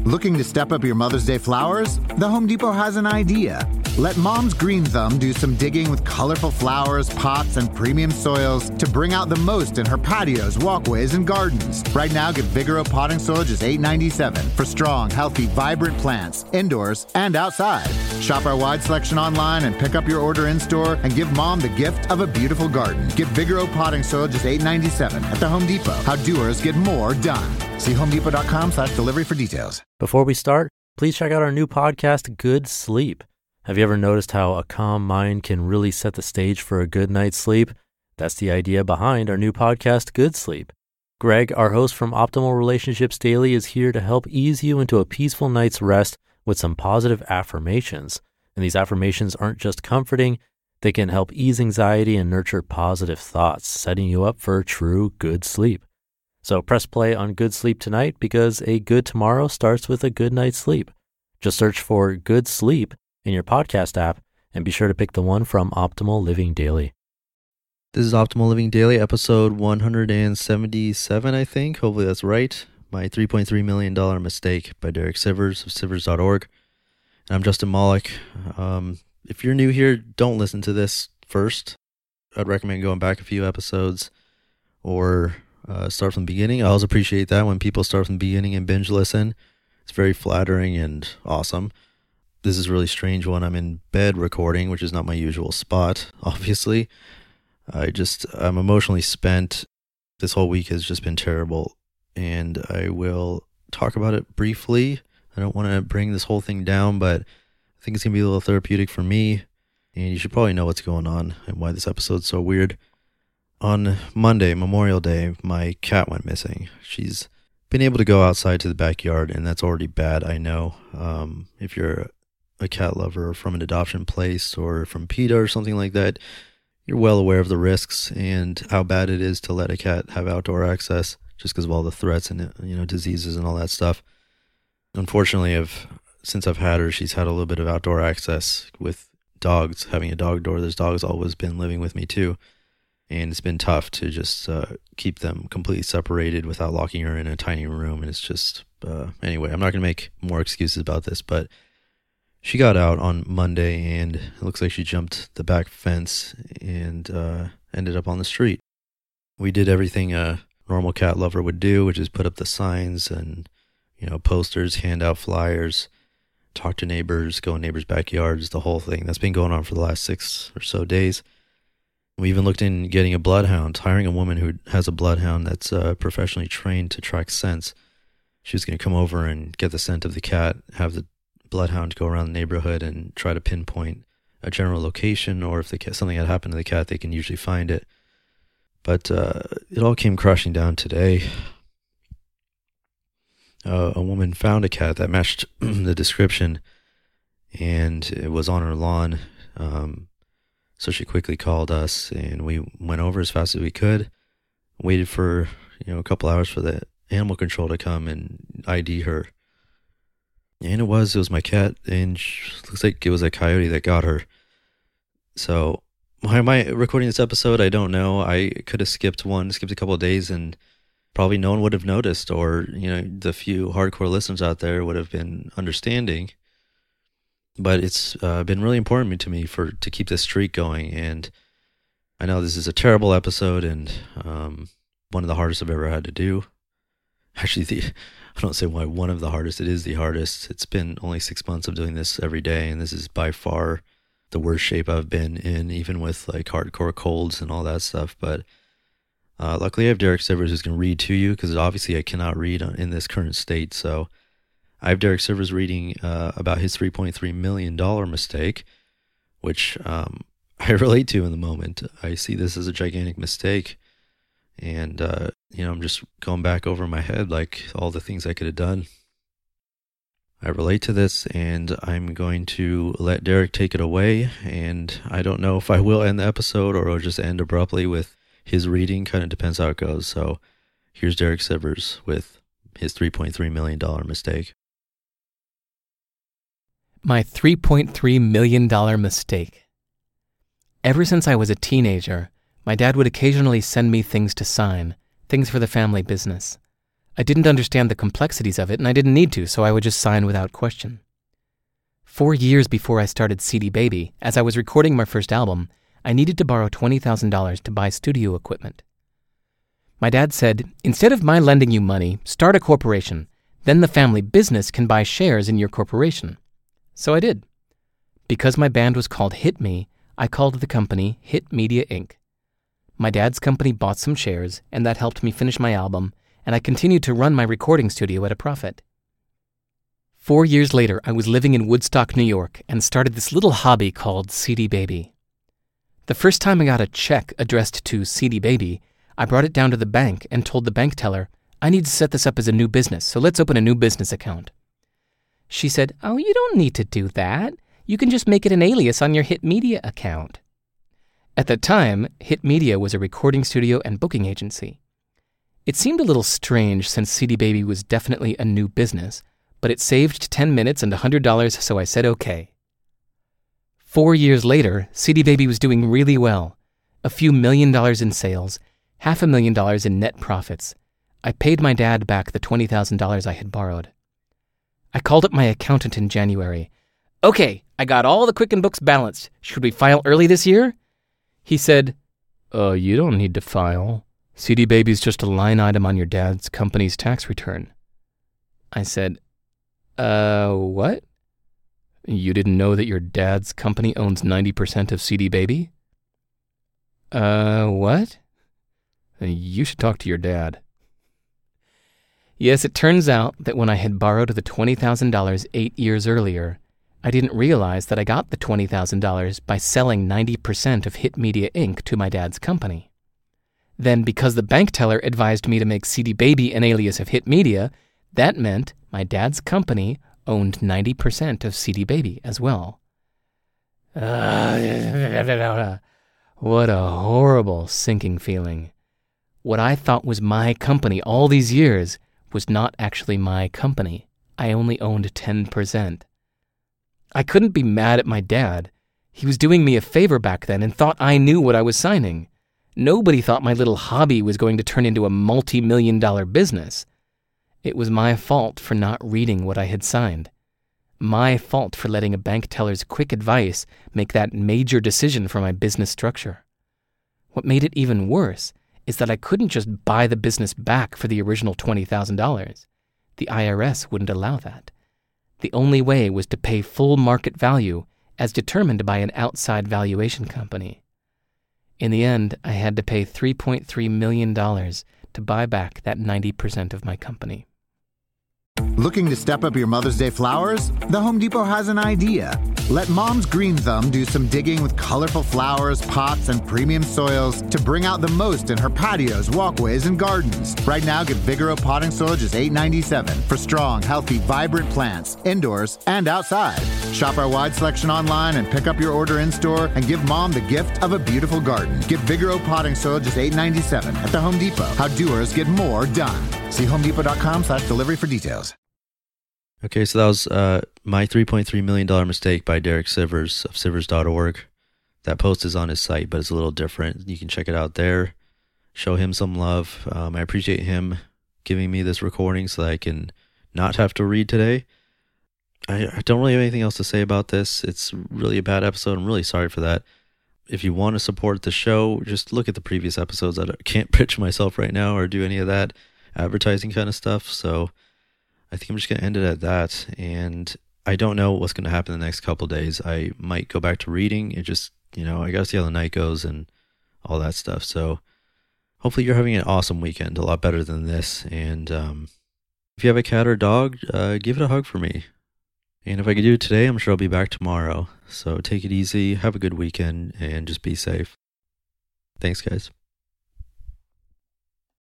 Looking to step up your Mother's Day flowers? The Home Depot has an idea. Let Mom's Green Thumb do some digging with colorful flowers, pots, and premium soils to bring out the most in her patios, walkways, and gardens. Right now, get Vigoro potting soil just $8.97 for strong, healthy, vibrant plants, indoors and outside. Shop our wide selection online and pick up your order in-store and give Mom the gift of a beautiful garden. Get Vigoro potting soil just $8.97 at the Home Depot. How doers get more done. See homedepot.com/delivery for details. Before we start, please check out our new podcast, Good Sleep. Have you ever noticed how a calm mind can really set the stage for a good night's sleep? That's the idea behind our new podcast, Good Sleep. Greg, our host from Optimal Relationships Daily, is here to help ease you into a peaceful night's rest with some positive affirmations. And these affirmations aren't just comforting, they can help ease anxiety and nurture positive thoughts, setting you up for true good sleep. So press play on Good Sleep tonight because a good tomorrow starts with a good night's sleep. Just search for Good Sleep in your podcast app and be sure to pick the one from Optimal Living Daily. This is Optimal Living Daily, episode 177, I think. Hopefully that's right. My $3.3 million Mistake by Derek Sivers of Sivers.org. And I'm Justin Malik. If you're new here, don't listen to this first. I'd recommend going back a few episodes or start from the beginning. I always appreciate that when people start from the beginning and binge listen. It's very flattering and awesome. This is a really strange one. I'm in bed recording, which is not my usual spot, obviously. I'm emotionally spent. This whole week has just been terrible, and I will talk about it briefly. I don't want to bring this whole thing down, but I think it's going to be a little therapeutic for me, and you should probably know what's going on and why this episode's so weird. On Monday, Memorial Day, my cat went missing. She's been able to go outside to the backyard, and that's already bad, I know. If you're a cat lover from an adoption place or from PETA or something like that, you're well aware of the risks and how bad it is to let a cat have outdoor access just because of all the threats and diseases and all that stuff. Unfortunately, since I've had her, she's had a little bit of outdoor access with dogs. Having a dog door, there's dogs always been living with me too. And it's been tough to just keep them completely separated without locking her in a tiny room. And it's just, anyway, I'm not going to make more excuses about this, but she got out on Monday and it looks like she jumped the back fence and ended up on the street. We did everything a normal cat lover would do, which is put up the signs and, posters, hand out flyers, talk to neighbors, go in neighbors' backyards, the whole thing. That's been going on for the last 6 or so days. We even looked in getting a bloodhound, hiring a woman who has a bloodhound that's professionally trained to track scents. She was going to come over and get the scent of the cat, have the bloodhound go around the neighborhood and try to pinpoint a general location, or if something had happened to the cat, they can usually find it. But it all came crashing down today. A woman found a cat that matched the description, and it was on her lawn. So she quickly called us, and we went over as fast as we could, waited for, a couple hours for the animal control to come and ID her. And it was my cat, and looks like it was a coyote that got her. So why am I recording this episode? I don't know. I could have skipped a couple of days, and probably no one would have noticed, or, the few hardcore listeners out there would have been understanding. But it's been really important to me to keep this streak going, and I know this is a terrible episode and one of the hardest I've ever had to do. Actually, I don't say why one of the hardest. It is the hardest. It's been only 6 months of doing this every day, and this is by far the worst shape I've been in, even with like hardcore colds and all that stuff. But luckily, I have Derek Sivers who's going to read to you, because obviously I cannot read in this current state, so I have Derek Sivers reading about his $3.3 million mistake, which I relate to in the moment. I see this as a gigantic mistake, and I'm just going back over my head like all the things I could have done. I relate to this, and I'm going to let Derek take it away, and I don't know if I will end the episode or it'll just end abruptly with his reading. Kind of depends how it goes. So here's Derek Sivers with his $3.3 million mistake. My $3.3 million mistake. Ever since I was a teenager, my dad would occasionally send me things to sign, things for the family business. I didn't understand the complexities of it, and I didn't need to, so I would just sign without question. 4 years before I started CD Baby, as I was recording my first album, I needed to borrow $20,000 to buy studio equipment. My dad said, instead of my lending you money, start a corporation. Then the family business can buy shares in your corporation. So I did. Because my band was called Hit Me, I called the company Hit Media Inc. My dad's company bought some shares, and that helped me finish my album, and I continued to run my recording studio at a profit. 4 years later, I was living in Woodstock, New York, and started this little hobby called CD Baby. The first time I got a check addressed to CD Baby, I brought it down to the bank and told the bank teller, I need to set this up as a new business, so let's open a new business account. She said, oh, you don't need to do that. You can just make it an alias on your Hit Media account. At the time, Hit Media was a recording studio and booking agency. It seemed a little strange since CD Baby was definitely a new business, but it saved 10 minutes and $100, so I said okay. 4 years later, CD Baby was doing really well. A few $1 million in sales, $500,000 in net profits. I paid my dad back the $20,000 I had borrowed. I called up my accountant in January. Okay, I got all the Quicken books balanced. Should we file early this year? He said, you don't need to file. CD Baby's just a line item on your dad's company's tax return. I said, what? You didn't know that your dad's company owns 90% of CD Baby? What? You should talk to your dad. Yes, it turns out that when I had borrowed the $20,000 8 years earlier, I didn't realize that I got the $20,000 by selling 90% of Hit Media Inc. to my dad's company. Then, because the bank teller advised me to make CD Baby an alias of Hit Media, that meant my dad's company owned 90% of CD Baby as well. What a horrible sinking feeling. What I thought was my company all these years was not actually my company. I only owned 10%. I couldn't be mad at my dad. He was doing me a favor back then and thought I knew what I was signing. Nobody thought my little hobby was going to turn into a multi-million-dollar business. It was my fault for not reading what I had signed. My fault for letting a bank teller's quick advice make that major decision for my business structure. What made it even worse is that I couldn't just buy the business back for the original $20,000. The IRS wouldn't allow that. The only way was to pay full market value as determined by an outside valuation company. In the end, I had to pay $3.3 million to buy back that 90% of my company. Looking to step up your Mother's Day flowers? The Home Depot has an idea. Let Mom's Green Thumb do some digging with colorful flowers, pots, and premium soils to bring out the most in her patios, walkways, and gardens. Right now, get Vigoro potting soil just $8.97 for strong, healthy, vibrant plants, indoors and outside. Shop our wide selection online and pick up your order in-store and give Mom the gift of a beautiful garden. Get Vigoro potting soil just $8.97 at the Home Depot. How doers get more done. See homedepot.com/delivery for details. Okay, so that was my $3.3 million mistake by Derek Sivers of Sivers.org. That post is on his site, but it's a little different. You can check it out there. Show him some love. I appreciate him giving me this recording so that I can not have to read today. I don't really have anything else to say about this. It's really a bad episode. I'm really sorry for that. If you want to support the show, just look at the previous episodes. I can't pitch myself right now or do any of that advertising kind of stuff, so I think I'm just going to end it at that. And I don't know what's going to happen the next couple of days. I might go back to reading. It just, I got to see how the night goes and all that stuff. So hopefully you're having an awesome weekend, a lot better than this. And if you have a cat or dog, give it a hug for me. And if I could do it today, I'm sure I'll be back tomorrow. So take it easy, have a good weekend, and just be safe. Thanks, guys.